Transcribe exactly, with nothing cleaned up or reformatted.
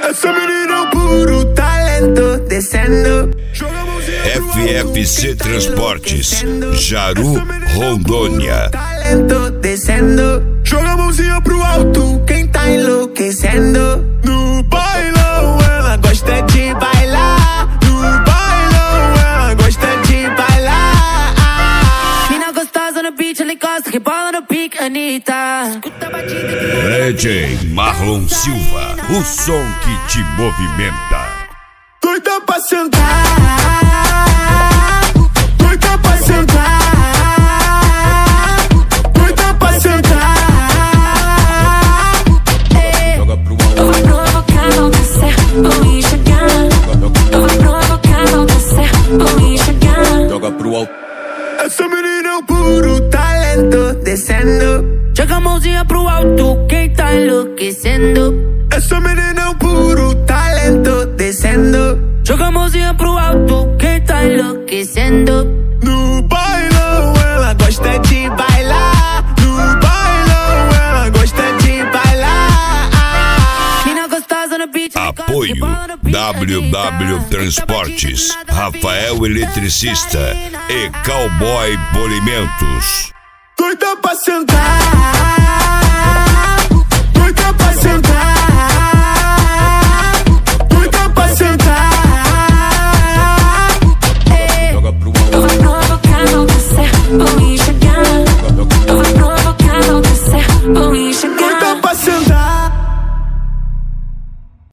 Essa menina é um puro talento, descendo. F F C Transportes, Jaru, Rondônia. Talento, descendo. Joga a mãozinha pro alto, quem tá enlouquecendo. No bailão, ela gosta de bailar. No bailão, ela gosta de bailar. Mina gostosa no beat, ela encosta, rebola no pique, Anitta. Escuta a batida que... D J Marlon Silva, o som que te movimenta. Doida pra sentar, doida pra sentar, doida pra sentar. Joga pro alto. Eu vou provocar, vou descer, vou enxergar. Eu vou provocar, vou descer, vou enxergar. Joga pro alto. Essa menina é um puro talento, descendo. Joga a mãozinha pro alto, quem tá enlouquecendo. Essa menina é um puro talento, descendo. Joga a mãozinha pro alto, quem tá enlouquecendo. No bailão, ela gosta de bailar. No bailão, ela gosta de bailar. Mina gostosa no beat, Apoio W W Transportes, Rafael Eletricista e Cowboy Polimentos. Doida pra sentar, doida pra sentar.